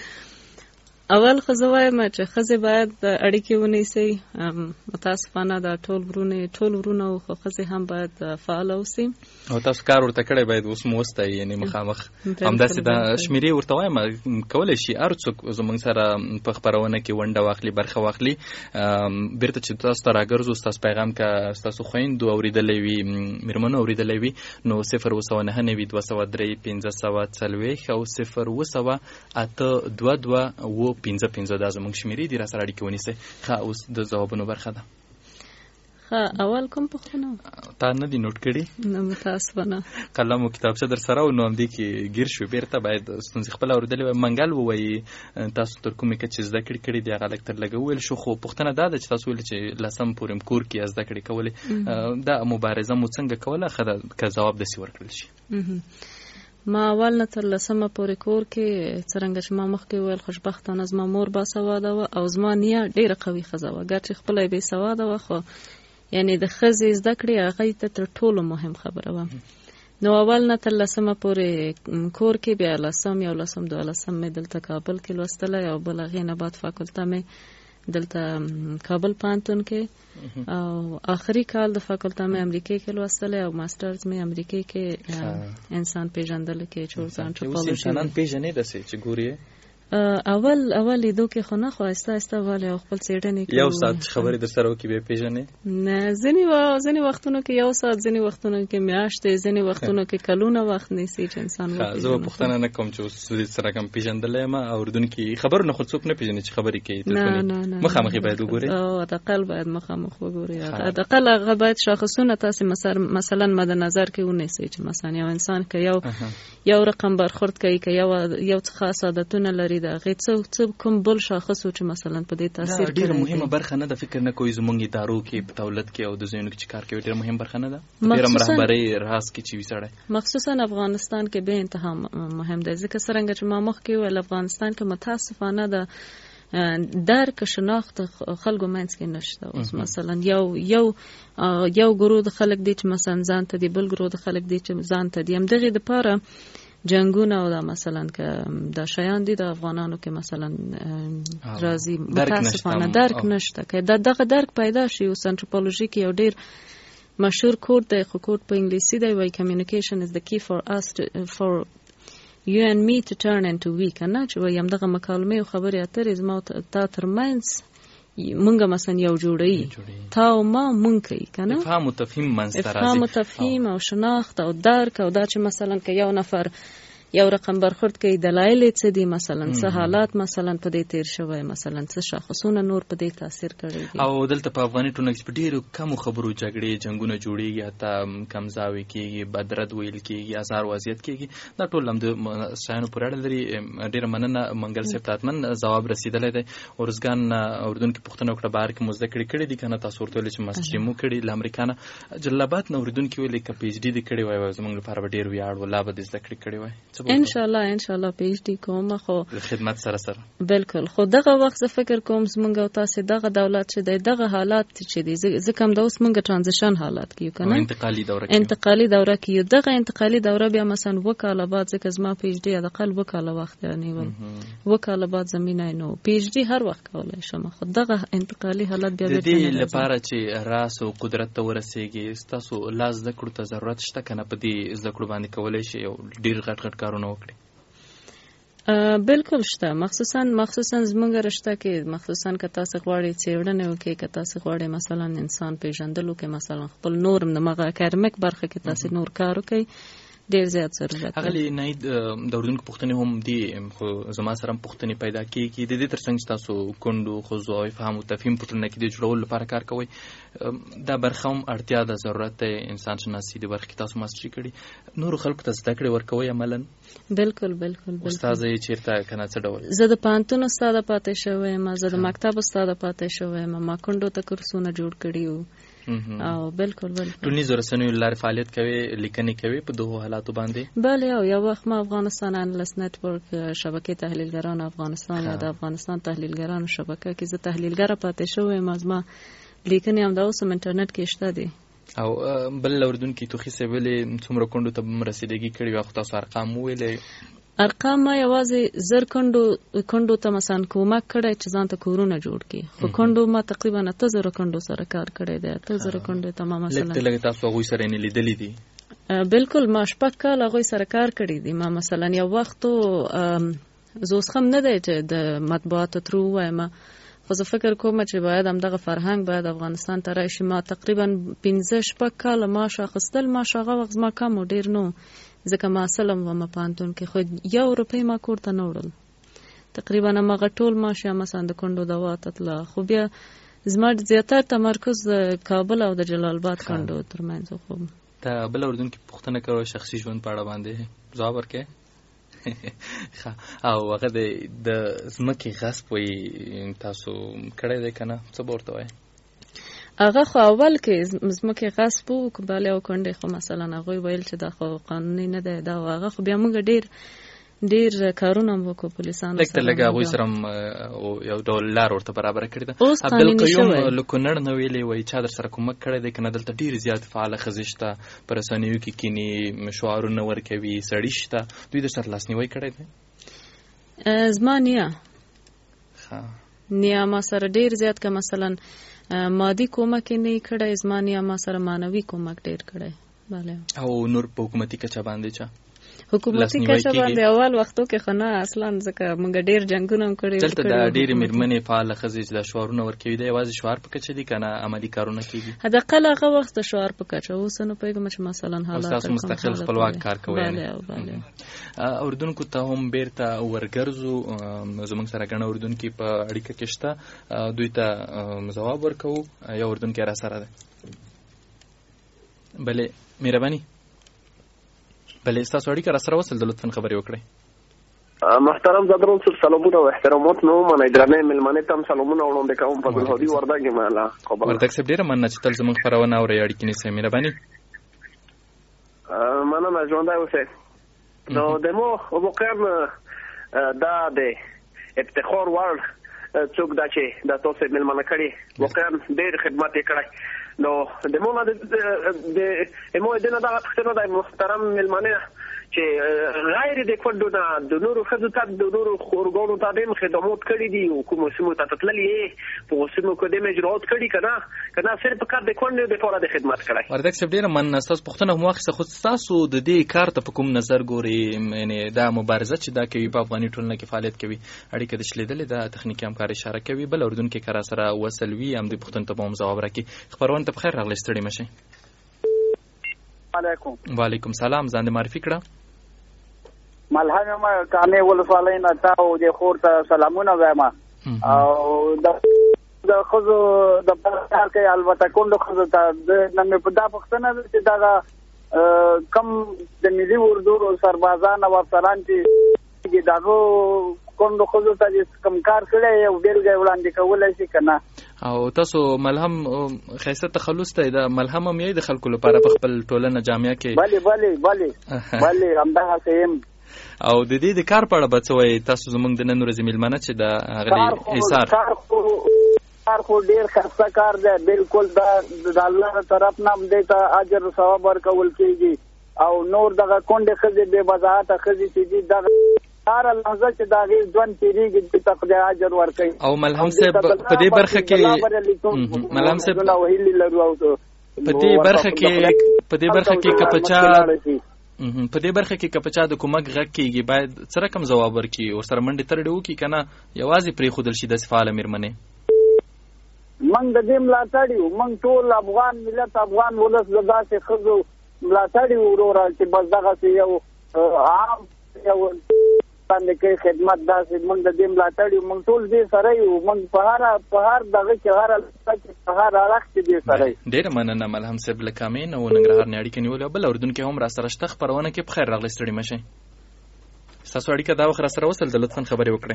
اول خو زه وایم چې ښځې باید اړیکې ونیسي. متاسفانه دا ټول ورونه ټول ورونه خو ښځې هم باید فعاله اوسي او تاسو کار ورته کړی باید اوس مو وستایي یعنې مخامخ همداسې دا شمېرې ورته وایم کولی شي هر څوک زموږ سره په خپرونه کې ونډه واخلي برخه واخلي. بیرته چې تاسو ته راګرځو ستاسو پیغام که ستاسو خویندو اورېدلی وي مېرمنو اورېدلی وي نو صفر اوه سوه نهه نوي دوه سوه درې پنځه سوه څلوېښت او صفر اوه سوه اته دوه دوه اوه پنځه پنځه دا زموږ شمېرې دي را سره اړیکې ونیسئ. ښه اوس د ځوابونو برخه ده. ښه اول کوم پوښتنه تا نه دي نوټ کړي؟ نه متاسفانه. قلم او کتابچه در سره و نو همدې کې ګیر شو بیرته باید ستونزې خپله اورېدلې وای. منګل ووایي تاسو تر کومې کچې زده کړې کړي دي هغه لږ تر لږه وویل شو خو پوښتنه دا ده چې تاسو ویل چې لسم پورې م کور کې زده کړې کولې دا مبارزه مو څنګه کوله ښه ده که ځواب داسې ورکړل شي. ما اول نه تر لسمه پورې کور کې څرنګه چې ما مخکې وویل خوشبختانه زما مور باسواده وه او زما نیه ډېره قوي ښځه وه ګرچې خپله یې بېسواده وه خو یعنې د ښځې زده کړې هغې ته تر ټولو مهم خبره وه. نو اول نه تر لسمه پورې کور کې بیا لسم یولسم دولسم مې دلته کابل کې لوستلی او بل هغې نه بعد فاکولته مې دلته کابل پوهنتون کې او آخري کال د فاکولته مې امریکې کې لوستلی او ماسټرز مې امریکې کې انسان پیژندل کې چورس انټروپولوژي. اوس انسانان پیژنې داسې چې ګورې اول اول لیدو کې خو نه خو آهسته آهسته والی او خپل څېړنې کوو. یو ساعت خبرې در سره وکړي بیا پیژنې؟ نه ځینې ځینې وختونو کې یو ساعت ځینې وختونو کې میاشتې ځینې وختونو کې کلونه وخت نیسي چې انسان وپېژني. زه به پوښتنه نه کوم چې اوس سره کوم پیژندلی یم اورېدونکي خبرونه خو څوک نه پیژني چې خبرې کوي مخامخ باید وګورې او حداقل باید مخامخ وګورې حداقل هغه باید شاخصونه تاسې مثلا مد نظر کې ونیسئ چې مثلا یو انسان که یو یو رقم برخورد کوي که یو یو څه خاص عادتونه لري د هغې څه څه کوم بل شاخص و چې مثلا په دې تاثیر کوي. ډېره مهمه برخه نه ده فکر نه کوئ زموږ ادارو کې په دولت کې او د ځایونو کې چې کار کوي ډېره مهم برخه نه ده ډېره رهبرۍ راز کې چې وي سړی مخصوصا افغانستان کې به انتها مهم دی ځکه څرنګه چې ما مخکې ویل افغانستان کې متاسفانه د درک شناخت خلکو منځ کې نشته. اوس مثلا یو یو یو ګروه د خلک دی چې مثلا ځان ته دی، بل ګروه د خلک دی چې ځان ته دی. همدغې دپاره جنگونه او دا مثلا که دا شیان دي د افغانانو کې مثلا راځي، متاسفانه درک نشته. که دا دغه درک پیدا شي، اوس انتروپولوژي کې یو ډېر مشهور کوټ دی، خو کوټ په انګلیسي دی، وایي communication is the key for us to, for you and me to turn into we. کنه چې وایي همدغه مکالمې او خبرې اترې زما تا ترمنځ مونږ مثلا یو جوړوي، تا او ما مونږ کوي کنه، افهام و تفهیم منځ ته راځي، افهام و تفهیم او شناخت او درک. او دا چې مثلا که یو نفر یو رقم برخورد کوي، دلایل څه دي، مثلا څه حالات مثلا په دې تیر شوی، مثلا څه شاخصونه نور په دې تاثیر کړی دي. او دلته په افغاني ټولنه کې په ډېرو کمو خبرو جګړې جنګونه جوړېږي، حتی کمزاوي کېږي، بدرد ویل کېږي، ازار وضعیت کېږي. دا ټول هم د شیانو پورې اړه لري. ډېره مننه منګل صاحب، تاتمن ځواب رسېدلی دی. ارزګان اردن کې پوښتنه وکړه بهر کې مو زده کړې کړې دي که نه؟ تاسو ورته ویلې چې ماسټري مو کړي له امریکا نه. جلال آباد نه اورېدونکي ویلې که پي ایچ ډي دې کړې وای زموږ لپاره به ډېر ویاړ و، لا به دې زده کړې کړې وای. انشاءالله انشاءالله پی ایچ ډي کوم. خو خدمت سره سره بالکل. خو دغه وخت زه فکر کوم زمونږ او تاسې دغه دولت چې دی، دغه حالات چې دي، ځکه همدا اوس مونږ ټرانزیشن حالات کې یو که نه، انتقالي دوره کې انتقالي دوره کې یو. دغه انتقالي دوره بیا مثلا اووه کاله بعد، ځکه زما پی ایچ ډي حداقل اووه کاله وخت نیول، اووه کاله بعد زمینه نو پی ایچ ډي هر وخت کولی شم. خو دغه انتقالي حالت بیا د دې لپاره چې راس او قدرت ته ورسېږي، ستاسو لا زده کړو ته ضرورت شته که نه؟ په دې زده کړو باندې کولی شي یو ډېر غټ غټ کارونه وکړي؟ بالکل شته، مخصوصا مخصوصا زمونږ رشته کې، مخصوصا که تاسو غواړئ څېړنې وکړئ، که تاسو غواړئ مثلا انسان پیژندلو کې مثلا خپل نور د مغه اکاډمیک برخه کې تاسو نور کار وکړئ، ډېر زیات ضرورت. هغه ناید د اردوونکو پوښتنې هم دي، خو زما سره هم پوښتنې پیدا کېږي. د دې تر څنګ چې تاسو کونډو ښځو او افهام او تفهیم په ټولنه کې د جوړولو لپاره کار کوئ، دا برخه هم اړتیا ده، ضرورت دی. انسان شناسي د برخې تاسو ماسټري کړي، نورو خلکو ته زده کړې ورکوئ عملاً؟ بالکل بالکل. استاده یې چېرته که نه څه ډول؟ زه د پوهنتون استاده پاتې شوی یم، زه د مکتب استاده پاتې شوی یم، ما کونډو ته کورسونه جوړ کړي وو. او بالکل بالکل ټولنیزو رسنیو لارې فعالیت کوي، لیکنې کوي په دغو حالاتو باندې؟ بله. او یو وخت ما افغانستان انالست نتورک، شبکې تحلیلګران افغانستان یا د افغانستان تحلیلګرانو شبکه کې زه تحلیلګره پاتې شوی یم. زما لیکنې هم دا اوس هم انټرنیټ کې شته دي. او بل اردوونکي توخي صاحب ولې څومره کونډو ته رسیدګي کړې وه؟ خو تاسو ارقام وویلې. ارقام ما یوازې زر کونډو کونډو ته مثلا کومک کړی چې ځان ته کورونه جوړ کړي، خو کونډو ما تقریبا اته زره کونډو سره کار کړی دی. اته زره کونډو ته ما مثلا لږ لږ تاسو هغوی سره یې لیدلي دي؟ بالکل، ما شپږ کاله هغوی سره کار کړی دی. ما مثلا یو وخت زه اوس هم نه دی چې د مطبوعاتو تر ووایم، خو زه فکر کوم چې باید همدغه فرهنګ باید افغانستان ته راشي. ما تقریبا پنځه شپږ کاله معاش اخیستل. معاش هغه وخت زما کم و، ډېر نه، ځکه ما اصل وم پوهنتون کې، خو یو روپۍ ما کور ته نه وړل. تقریبا هماغه ټول معاش یا مثلا د کونډو دوا ته تله. خو بیا زما زیاتر تمرکز د کابل او د جلال آباد کونډو ترمنځ. خو ته بل اردوونکي پوښتنه کوي شخصي ژوند په اړه باندې ځواب ورکړې؟ او هغه د ځمکې غصب وایي تاسو کړی دی که نه؟ څه به ورته وایي؟ هغه خو اول کې ځمکې غصب و، بلې او کونډې خو مثلا هغوی ویل چې دا خو قانوني نه دی دا. هغه خو بیا موږ ډېر ډېر کارونه هم وکړو پولیسانو سره، لږ تر لږه هغوی سره هم یو ډول لار ورته برابره کړې ده. اوس قانوني شوی. عبدالقیوم له کونړ نه ویلې وایي چا در سره کومک کړی دی که نه؟ دلته ډېرې زیات فعاله ښځې شته، په رسنیو کې کیني، شعارونه ورکوي، سړي شته، دوی در سره لاسنیوی کړی دی؟ زما نیا نیا ما سره ډېر زیات، که مثلا مادي کومک یې نه کړی، زما نیا ما سره معنوي کومک ډېر کړی. بله. او نور په حکومتي کچه باندې چا؟ حکومتي کچه باندې اول وختو کې خو نه، اصلا ځکه موږ ډېر جنګونه هم کړي. دلته د ډېرې مېرمنې فعاله ښځې چې دا شعارونه ورکوي، دا یوازې شعار په کچه دي که نه عملي کارونه کېږي؟ حداقل هغه وخت د شعار په کچه، اوس نه پوهېږم چې مثلا حالات تاسو مستقل خپلواک کار کوئ. بله بله. اردوونکو ته هم بیرته ورګرځو، زموږ سره ګڼه اردوونکي په اړیکه کې شته، دوی ته ځواب ورکوو. یو اردوونکی را سره دی. بلې مهرباني، بلې ستاسو اړیکه را سره وصل ده، لطفا خبرې وکړئ. محترم زادرون صاحب سلامونه او احترامات مو ومنئ. درنې مېلمنې ته هم سلامونه وړاندې کوم. فضلحادي وردګ یم له کابل. وردګ صاحب ډېره مننه چې تل زموږ خپرونه اورئ، اړیکې نیسئ. مهرباني. مننه، ژوندی اوسئ. نو د مو واقعا دا د افتخار وړ څوک دا چې د تاسو ملمنه کړي واقعا ډېر خدمت یې کړی نو د مونږ د مو د نه دا څنګه د محترم ملمنه چې غیر د کوډو نه د نورو خزو ته د نورو خورګونو ته د خدمات کړي دي او کوم سیمو ته تللې په سیمو کې د مجرات کړي کنه کنه صرف کار د کوډو د لپاره د خدمت کړي وردک سب ډیر من اساس پښتنه مو واخصه خو تاسو د دې کار ته په کوم نظر ګوري یعنی دا مبارزه چې دا کوي په افغاني ټولنه کې فعالیت کوي اړیکه د شلیدلې د تخنیکی همکاري اشاره کوي بل اردن کې کار سره وسلوي هم د پښتون ته به هم ځواب راکړي خبرونه ته بخیر راغلی ستړي مشه علیکم وعلیکم سلام ځان دې معرفي کړه ملهم ما کانې ولسوالۍ نه تاسو د خور ته سلامونه وایم او د د خزو د بازار کې البته کوم خزو ته د نن په دا پښتنه چې دا کم د ملي اردو سربازان او افسران چې دغه کوم خزو ته چې کم کار کړي او بیلګه وړاندې کولای شي کنه او تاسو ملهم خیسه تخلص ته د ملهم هم یې د خلکو لپاره په خپل ټولنه جامعه کې بله بله بله بله همدغه سیم او د دې د کار په اړه بچوي تاسو زمونږ د نن ورځې ملمنه چې د غلي ایثار کار خو ډیر خسته کار دی بالکل دا د الله طرف نه دې ته اجر او ثواب ورکول کیږي او نور دغه کونډه خزي به وضاحت خزي چې دغه هر لحظه چې دغه ځوان تیریږي د تقدیر اجر ورکړي او ملهم صاحب په دې برخه کې ملهم صاحب په دې برخه کې په دې برخه کې کپچا په دې برخه کې کپچا د کومک غږ کېږي باید سره کم جواب ورکړي او سره منډې ترډې وکړي کنه یوازې پرې خودل شي د فعال میرمنې موږ د دې ملاتړ یو موږ ټول افغان ملت افغان ولس د داسې خزو ملاتړ یو ورور چې بس دغه یو عام یو باندې کې خدمت داسې موږ د دې ملاتړ یو موږ ټول دې سره یو موږ په هر په هر دغه کې هر په هر اړخ دې سره ډېر مننه ملهم صاحب لکامین او ننګرهار نه اړیکه نیولې بل اردن کې هم را سره شته خبرونه کې په خیر راغلی ستړي مشه تاسو اړیکه دا وخت را سره وصل د لطفا خبرې وکړئ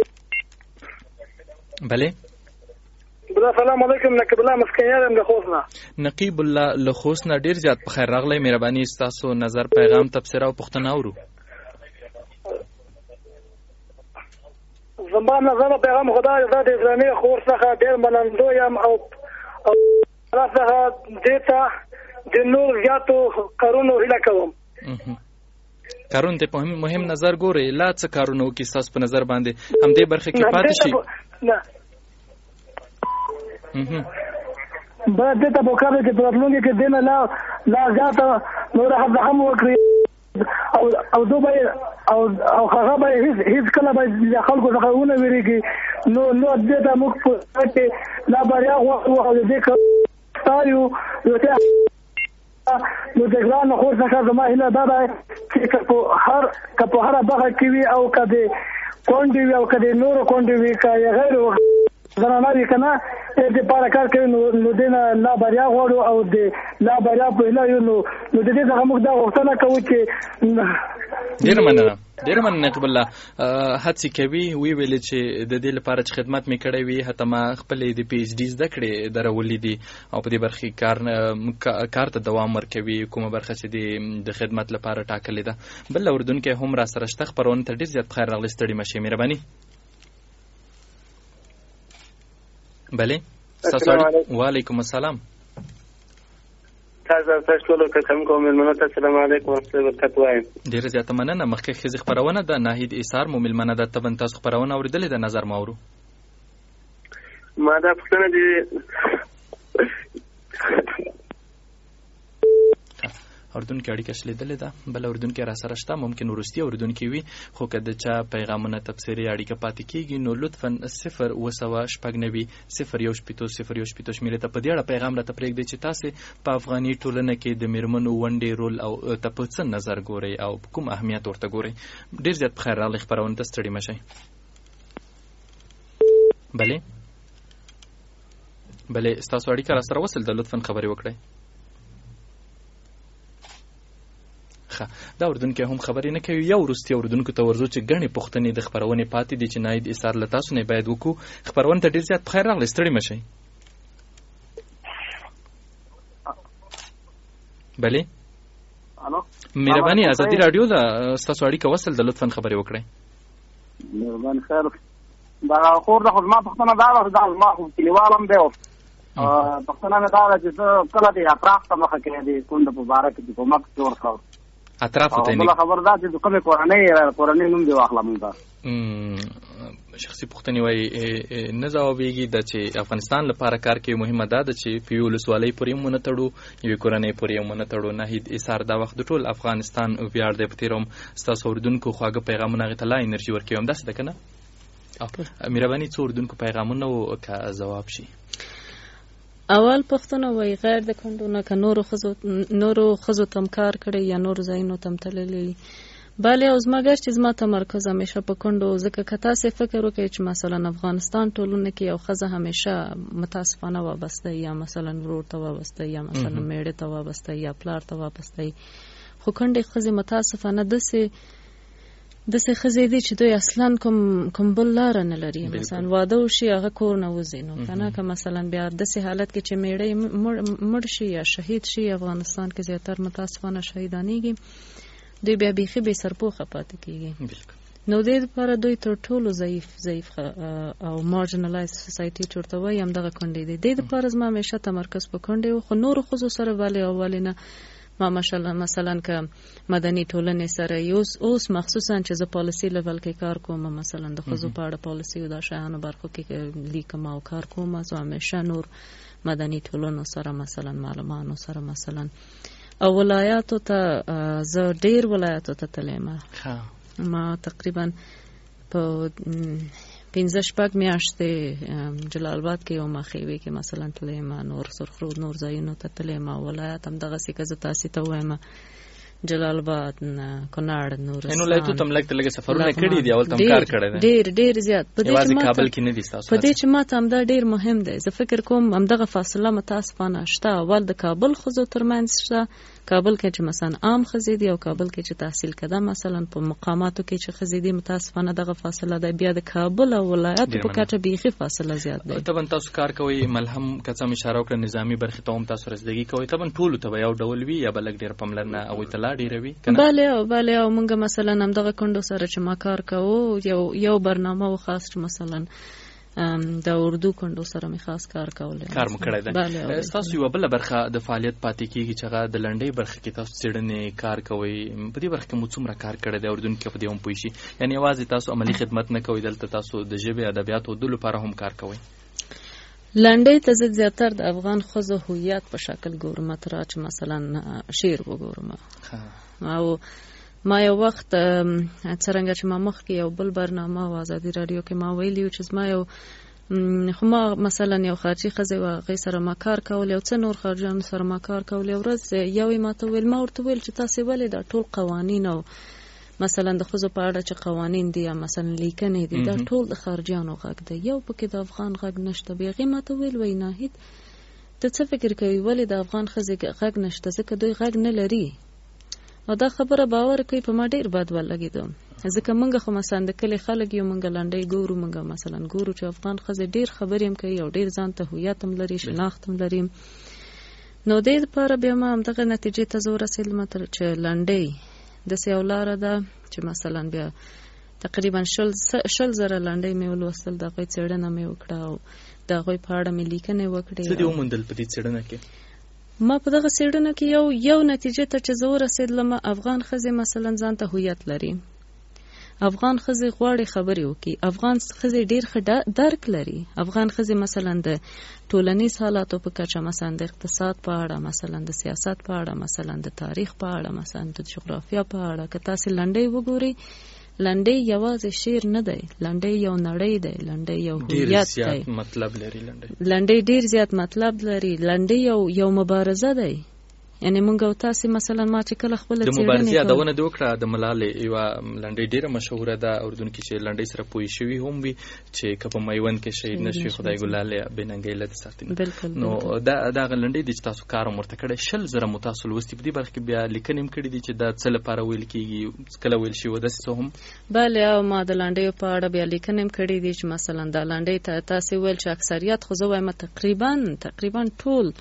بله السلام علیکم نقیب الله مسکینیان د خوسنا نقیب الله له خوسنا ډیر زیات په خیر راغلی مهرباني تاسو نظر پیغام تبصره او پښتنه اورو زما نظر پیغام خدای د اسلامي خور څخه ډیر منندو یم او او څخه دیتا د نور زیاتو کارونو هیله کوم کارون ته په مهم نظر ګوري لا څه کارونو کې تاسو په نظر باندې هم دې برخه کې پاتې شي نه با دې ته په کار کې پراتلونکي کې دینه لا لا زیاته نور هم وکړي او او دوی او او هغه به هیڅ هیڅ کله به خلکو څخه ونه ویریږي نو نو دې ته موږ په ټي لا بریا او دې کا تاسو یو ته نو د ګران خور څخه زما هیله دا ده چې په هر په هر برخه کې وي او کده کونډي وي او کده نور کونډي وي کا غیر زنانه وي کنه دې په اړه کار کوي نو دینه لا بریا غواړو او دې لا بریا په لا یو نو نو دې څنګه موږ دا غوښتنه کوو چې ډیر مننه ډیر مننه نقیب الله هڅه کوي وی ویل چې د دې لپاره چې خدمت می کړی وي حتی ما خپل د پی ایچ ډی زده کړې درولې دي او په دې برخه کار کار ته دوام ورکوي کومه برخه چې د خدمت لپاره ټاکلې ده بل اردن کې هم را سره شته خبرونه ته ډیر زیات خیر راغلی ستړي مشه مهرباني بله السلام وعلیکم السلام تاسو تاسو له کوم کوم ملمنه السلام علیکم ورحمت الله وبرکاته ډیره زیاته مننه مخکې خزي خبرونه د ناهید ایثار مو ملمنه د تبن تاسو خبرونه اوریدلې د نظر ماورو ما دا پښتنه دي اردن کې اړیکه شلیدلې ده بل اردن کې را سره شته ممکن ورستي اردن کې وي خو کله چې پیغامونه تبصري اړیکه پاتې کیږي نو لطفا صفر وسوا شپږ نوي صفر یو شپږ صفر یو شپږ شمیره ته په دې اړه پیغام راته پرېږدي چې تاسو په افغاني ټولنه کې د میرمنو ونډې رول او ته په څه نظر ګورئ او کوم اهمیت ورته ګورئ ډیر زیات په خیر راغلی خبرونه ته ستړي مشئ بله بله ستاسو اړیکه را سره وصل ده لطفا خبرې وکړئ دا اردن کې هم خبرې نه کوي یو وروستي اردونکو ته ورځو چې ګڼې پوښتنې د خپرونې پاتې دي چې ناهید ایثار له تاسو نه باید وکړو خپرونه ته ډېر زیات په خیر راغلی ستړي مشئ بلې مهرباني ازادي راډیو ده ستاسو اړیکه وصل ده لطفا خبرې وکړئ مهرباني خیر دا خور د خدمت پښتنه دا دا ما خو کلیوالم دی پښتنه نه دا چې کله دې اطراف ته مخه کې دي کونډه په باره کې کومک جوړ کړو اطراف ته نه خبر دا چې کومه کورنۍ کورنۍ نوم دی واخلم دا شخصي پوښتنې وایي نه ځوابېږي د چې افغانستان لپاره کار کوي مهمه دا ده چې په یو ولسوالۍ پورې هم ونه تړو یوې کورنۍ پورې هم ونه تړو. ناهید ایثار دا وخت د ټول افغانستان ویاړ دی. په تېره هم ستاسو اورېدونکو خواږه پیغامونه هغې ته لا انرژي ورکوي. همداسې ده که نه؟ مهرباني څو اورېدونکو پیغامونه و که ځواب شي. اول پښتنه وایي غیر د کونډو نه که نورو ښځو نورو ښځو ته هم کار کړی یا نورو ځایونو ته هم تللی. بله او زما ګر چې زما تمرکز همیشه په کونډو، ځکه که تاسې فکر وکړئ چې مثلا افغانستان ټولنه کې یو ښځه همیشه متاسفانه وابسته یا مثلا ورور ته وابسته یا مثلا میړه ته وابسته یا پلار ته وابسته، خو کونډې ښځې متاسفانه داسې داسې ښځې دي چې دوی اصلا کوم کوم بل لاره نه لري. مثلا واده وشي هغه کور نه وځي، نو که نه که مثلا بیا داسې حالت کې چې میړه مړ شي یا شهید شي، افغانستان کې زیاتر متاسفانه شهیدانېږي، دوی بیا بیخي بې سرپوښه پاتې کېږي. نو دې لپاره دوی تر ټولو ضعیف ضعیف او مارجنلایز سوسایټي چې ورته وایي همدغه کونډې دي. دې لپاره زما همیشه تمرکز په کونډې و، خو نورو ښځو سره ولې او ولې نه. ما مثلا که مدني ټولنې سره اوس اوس مخصوصا چې زه پالیسي لیول کې کار کوم، مثلا د ښځو په اړه پالیسي او د شیانو برخو کې لیکم او کار کوم، زه همیشه نور مدني ټولنو سره مثلا معلمانو سره مثلا او ولایاتو ته زه ډیر ولایاتو ته تللی ما ما تقریبا په پنځه شپږ میاشتې جلال آباد کې یو مخیوي کې مثلا تللی ما، نور سرخرود نور ځایونو ته تللی ما. ولایات همدغسې که زه تاسې ته ووایم جلال آباد، کونړ، نورستان، نو ولایتو ته هم لږ لږ سفرونه کړي دي، اول ته هم کار کړی دی ډېر ډېر زیات. یوازې کابل کې نه دي ستاسو؟ په دې چې ما ته همدا ډېر مهم دی. زه فکر کوم همدغه فاصله متاسفانه شته. اول د کابل ښځو ترمنځ شته، کابل کې چې مثلا عام ښځې دي او کابل کې چې تحصیل کده مثلا په مقاماتو کې چې ښځې دي، متاسفانه دغه فاصله ده. بیا د کابل او ولایاتو په کچه بیخي فاصله زیات دی. طبعا تاسو کار کوئ، ملهم که څه اشاره وکړه نظامي برخې ته هم تاسو رسیدګي کوئ، طبعا ټولو ته به یو ډول وي یا به لږ ډېره پاملرنه هغوی ته لا ډېره وي؟ بله او بله او موږ مثلا همدغه کونډو سره چې ما کار کوو، یو یو برنامه و خاص چې مثلا د اردو کونډو سره مې خاص کار کولی کار مو کړی دی. ستاسو یوه بله برخه د فعالیت پاتې کېږي چې هغه د لنډۍ برخه کې تاسو څېړنې کار کوئ. په دې برخه کې مو څومره کار کړی دی اورېدونکي په دې هم پوه شي؟ یعنې یوازې تاسو عملي خدمت نه کوئ، دلته تاسو د ژبې ادبیاتو اردو لپاره هم کار کوئ. لنډۍ ته زه زیاتر د افغان ښځو هویت په شکل ګورم، تر چې مثلا شعر وګورم. او ما یو وخت څرنګه چې ما مخکې یو بل برنامه و ازادي راډیو کې ما ویلي و چې زما یو خو ما مثلا یو خارجي ښځه وه، هغې سره ما کار کولی، یو څه نور خارجیانو سره ما کار کولی. ورځ یو یې ما ته وویل، ما ورته وویل چې تاسې ولې دا ټول قوانین او مثلا د ښځو په اړه چې قوانین دي یا مثلا لیکنې دي دا ټول د خارجیانو غږ دی، یو پکې د افغان غږ نشته. بیا هغې ما ته وویل، وایي ناهید ته څه فکر کوي ولې د افغان ښځې غږ نشته؟ ځکه دوی غږ نه لري. او دا خبره باور کوي په ما ډېر بد ولګېدم، ځکه موږ خو مثلا د کلي خلک یو، موږ لنډۍ ګورو، موږ مثلا ګورو چې افغان ښځې ډېر خبرې هم کوي او ډېر ځان ته هویت هم لري، شناخت هم لري. نو دې لپاره بیا ما همدغه نتیجې ته زه ورسېدم چې لنډۍ داسې یو لاره ده چې مثلا بیا تقریبا شل شل زره لنډۍ مې ولوستل، د هغوی څېړنه مې وکړه او د هغوی په اړه مې لیکنې وکړې. څه دې وموندل په دې څېړنه کې؟ ما په دغه څېړنه کې یو یو نتیجې ته چې زه ورسېدلم، افغان ښځې مثلا ځان ته هویت لري، افغان ښځې غواړي خبرې وکړي، افغان ښځې ډېر ښه درک لري، افغان ښځې مثلا د ټولنیز حالاتو په کچه، مثلا د اقتصاد په اړه، مثلا د سیاست په اړه، مثلا د تاریخ په اړه، مثلا د جغرافیا په اړه. که تاسې لنډۍ وګورئ، لنډۍ یوازې شعر نه دی، لنډۍ یو نړۍ دی، لنډۍ یو هویت دی، ډېر زیات مطلب لري. لنډۍ لنډۍ ډېر زیات مطلب لري. لنډۍ یو یو مبارزه دی. یعنی مونږ او تاسې مثلا ما چې کله خپل د مبارزې یادونه دې وکړه، د ملالۍ یوه لنډۍ ډېره مشهوره ده، اردوونکي چې لنډۍ سره پوه شوي هم وي چې که په میوند کې شهید نه شوي خدای ګلالې بې ننګۍ له دې ساتي. نو دا دغه لنډۍ دي چې تاسو کار هم ورته کړی، شل زره مو تاسو لوستي. په دې برخه کې بیا لیکنې هم کړي دي چې دا څه لپاره ویل کېږي، کله ویل شوي داسې څه هم؟ بله، او ما د لنډیو په اړه بیا لیکنې هم کړي دي چې مثلا دا لنډۍ ته تاسې ویل چې اکثریت، خو زه وایم تقریبا تقریبا ټول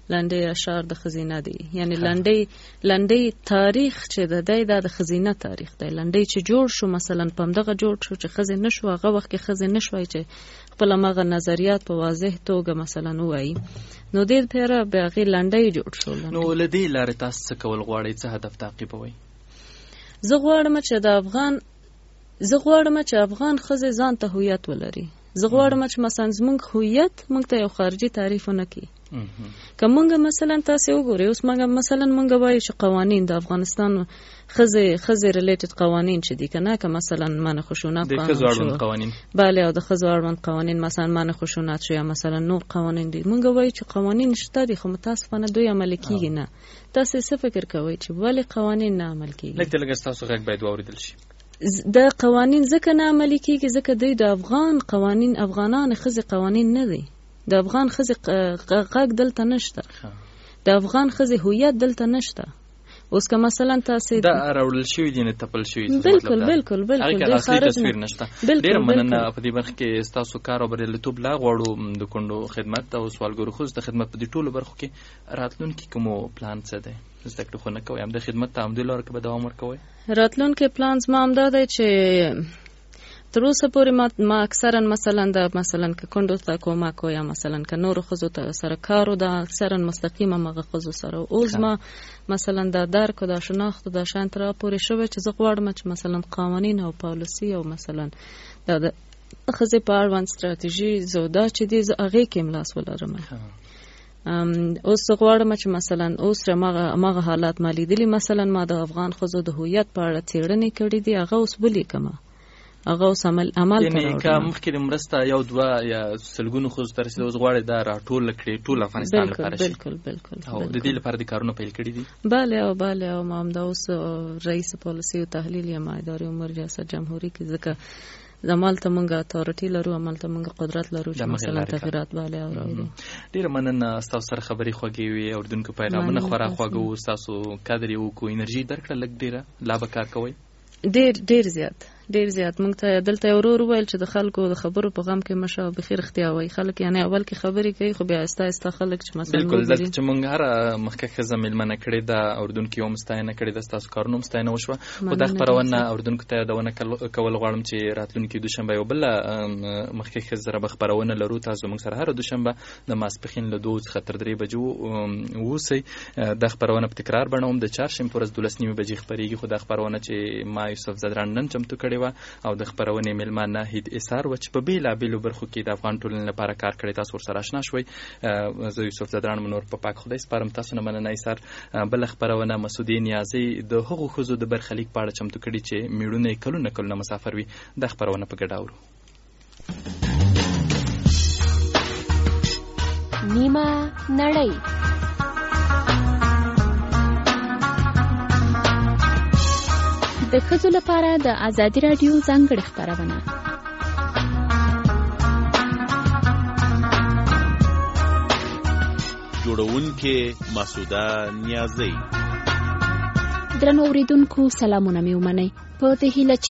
لنډۍ اشعار د ښځینه دي، یعنی لنډۍ لنډۍ تاریخ چې د دی دا د ښځینه تاریخ دی. لنډۍ چې جوړ شو مثلا په همدغه جوړ شو چې ښځې نه شو، هغه وخت کې ښځې نه شوی چې خپل همغه نظریات په واضح توګه مثلا ووایي، نو دې دپاره بیا هغې لنډۍ جوړ شو. نو له دې لارې تاسو څه کول غواړئ، څه هدف تعقیبوئ؟ زه غواړم چې د افغان زه غواړم چې افغان ښځې ځان ته هویت ولري. زه غواړم چې مثلا زمونږ هویت مونږ ته یو خارجي تعریف ونه کړي. که مونږ مثلا تاسې وګورئ، اوس مونږ مثلا مونږ وایو چې قوانین د افغانستان ښځې ښځې ریلیټډ قوانین چې دي که نه، که مثلا من خشونت قانون قوانین بله او د ښځو اړوند قوانین مثلا من خشونت شو یا مثلا نور قوانین دي، مونږ وایو چې قوانین شته دي خو متاسفانه دوی عملي کیږي نه. تاسې څه فکر کوئ چې ولې قوانین نه عمل کیږي؟ لږ لږ ستاسو غږ باید واورېدل شي. د قوانین ځکه نه عملي کیږي ځکه دوی د افغان قوانین افغانان ښځې قوانین نه دي. د افغان ښځې غږ دلته نشته، د افغان ښځې هویت دلته نشته. اوس که مثلا تاسې دا راوړل شوي دي نه تپل شوي، بالکل بالکل بالکل هغې اصلي تصویر نشته. ډېره مننه. په دې برخه کې ستاسو کار او بریالیتوب لا غواړو د کونډو خدمت او سوالګرو ښځو ته خدمت په دې ټولو برخو کې. راتلونکي کومو پلان څه دی؟ زده کړې خو نه کوئ، همدې خدمت ته همدې لاره کې به دوام ورکوئ؟ راتلونکی پلان زما همدا دی چې تر اوسه پورې ما, ما اکثرا مثلا د مثلا که کونډو ته کومک یا مثلا که نورو ښځو ته سره کار و دا اکثرا مستقیمه مغه ښځو سره. اوس ما مثلا دا درک و دا شناخت و دا شان تر پورې شوی چې زه غواړم چې مثلا قوانین او پالیسي او مثلا دا د ښځې په اړوند ستراتیژي زودا چې دي زه هغې کې ملاس ولرم. اوس زه غواړم چې مثلا اوس هماغه حالات ما لیدلي، مثلا ما د افغان ښځو د هویت په اړه څېړنې کړي دي، هغه اوس ولیکمه، هغه اوس عمل عمل ته راوړم. یعنې که مخکې د مرسته یو دوه یا سلګونو ښځو ته رسېده، اوس غواړئ دا راټوله کړې ټول افغانستان لپاره شي؟ بالکل بالکل. او د دې لپاره د کارونه پیل کړي دي؟ بله او بله او ما همدا اوس رئیس پالیسي او تحلیل یم ادارې امور ریاست جمهوري کې، ځکه عملته مونږ اتارټي لرو، عملته مونږ قدرت لرو چې مثلا تغیرات باندې اورو. ډیره مننه. ستاسو سره خبرې خوږې وي، اوردونکو پیغامونه خورا خواږه وو، ستاسو قدر یو کو انرژي درکړه، لږ ډیره لا به کار کوئ؟ ډیر ډیر زیات ډیر زیات. مونږ ته دلته یو ورور وویل چې د خلکو د خبرو په غم کې مشه بخیر اختیا وایي. خلک یعنی اول کې خبرې کوي خو بیا آهسته آهسته خلک چې مثلا بالکل دلته چې مونږ هره مخکې ښځه میلمنه کړې ده، اردونکي هم ستاینه کړې ده، ستاسو کارونه هم ستاینه وشوه. خو دا خپرونه اردونکو ته یادونه کول غواړم چې راتلونکي دوشنبه یو بله مخکې ښځه سره به خپرونه لرو. تاسو مونږ سره هره دوشنبه د ماسپښین له دوو څخه تر درې بجو اوسئ. دا خپرونه په تکرار بڼه هم د چهارشنبې په ورځ دولس نیمې بجې خپرېږي. خو دا خپرونه چې ما یوسف زدران نن چمتو کړې وه او د خپرونې میلمه ناهید اثار و چې په بېلابېلو برخو کې د افغان ټولنې لپاره کار کړی، تاسو ورسره اشنا شوئ. زه یوسف زدران منور په پاک خدای سپارم. تاسو نه مننه اثار. بله خپرونه مسعودې نیازۍ د هغو ښځو د برخلیک په اړه چمتو کړي چې میړونه یې کلونه کلونه مسافر وي. دا خپرونه په ګډه اورو. نیمه نړۍ د ښځو لپاره د ازادي راډیو ځانګړې خپرونه. جوړونکې مسعوده نیازۍ. درنو اوریدونکو سلامونه مې ومنئ. په دې هیله